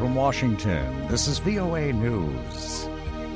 From Washington, this is VOA News.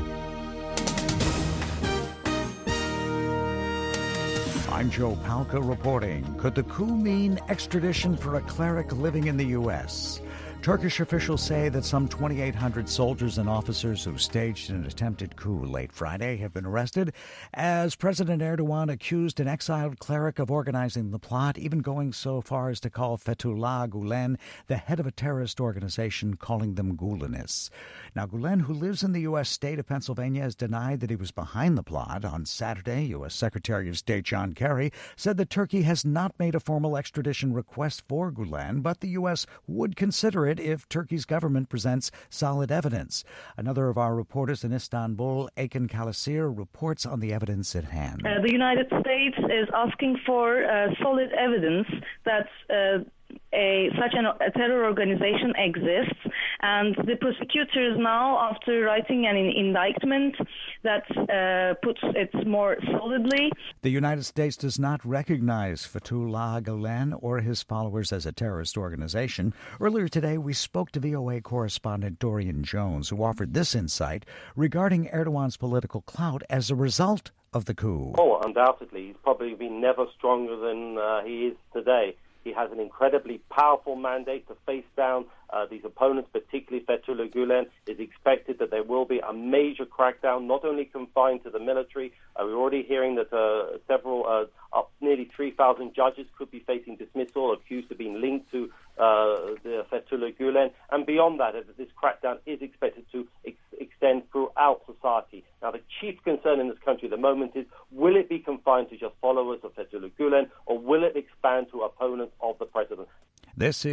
I'm Joe Palca reporting. Could the coup mean extradition for a cleric living in the U.S.? Turkish officials say that some 2,800 soldiers and officers who staged an attempted coup late Friday have been arrested as President Erdogan accused an exiled cleric of organizing the plot, even going so far as to call Fethullah Gulen the head of a terrorist organization, calling them Gulenists. Now, Gulen, who lives in the U.S. state of Pennsylvania, has denied that he was behind the plot. On Saturday, U.S. Secretary of State John Kerry said that Turkey has not made a formal extradition request for Gulen, but the U.S. would consider it if Turkey's government presents solid evidence. Another of our reporters in Istanbul, Akin Kalasir, reports on the evidence at hand. The United States is asking for solid evidence that such a terror organization exists, and the prosecutors now, after writing an indictment that puts it more solidly. The United States does not recognize Fethullah Gulen or his followers as a terrorist organization. Earlier today, we spoke to VOA correspondent Dorian Jones, who offered this insight regarding Erdogan's political clout as a result of the coup. Oh, undoubtedly. He's probably been never stronger than he is today. He has an incredibly powerful mandate to face down these opponents, particularly Fethullah Gulen. It's expected that there will be a major crackdown, not only confined to the military. We're already hearing that nearly 3,000 judges could be facing dismissal, accused of being linked to the Fethullah Gulen. And beyond that, this crackdown is expected to extend throughout society. Now, the chief concern in this country at the moment is, will it be confined to just followers of Fethullah Gulen, or will it expand to opponents of the president? This is